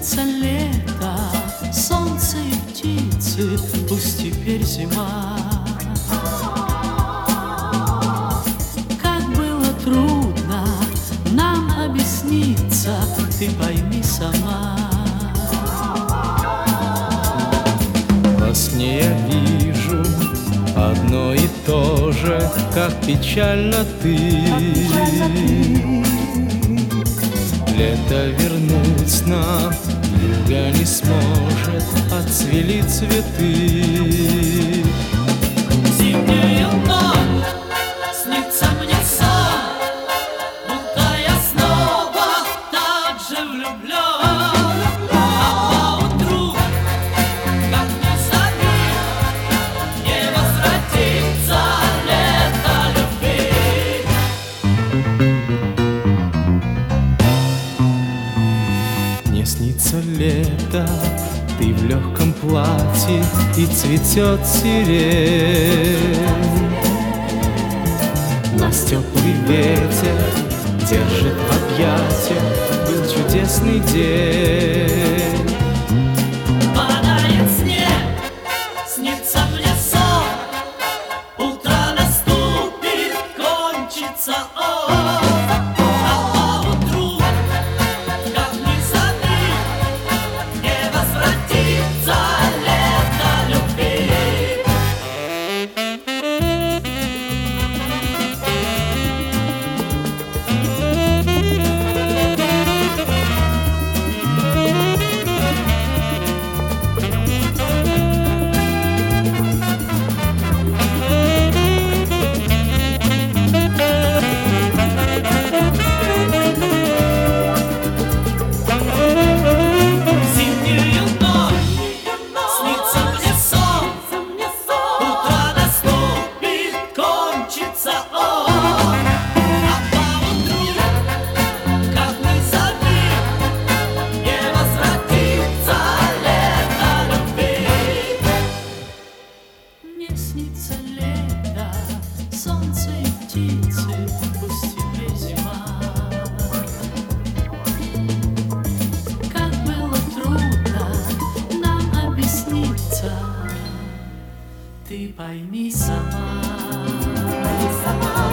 снится лето, солнце и птицы, пусть теперь зима. Как было трудно нам объясниться, ты пойми сама. Во сне я вижу одно и то же, как печально ты. Лето вернуть нам юга не сможет, отцвели цветы. Зимнюю ночь снится мне сон, будто я снова так же влюблен. А поутру, как ни зови, не возвратится лето любви. Мне снится лето, ты в легком платье, и цветет сирень. Нас теплый ветер держит в объятиях, был чудесный день. Падает снег, снится мне сон, утро наступит, кончится он. Снится лето, солнце и птицы, пусть теперь зима. Как было трудно нам объясниться, ты пойми сама.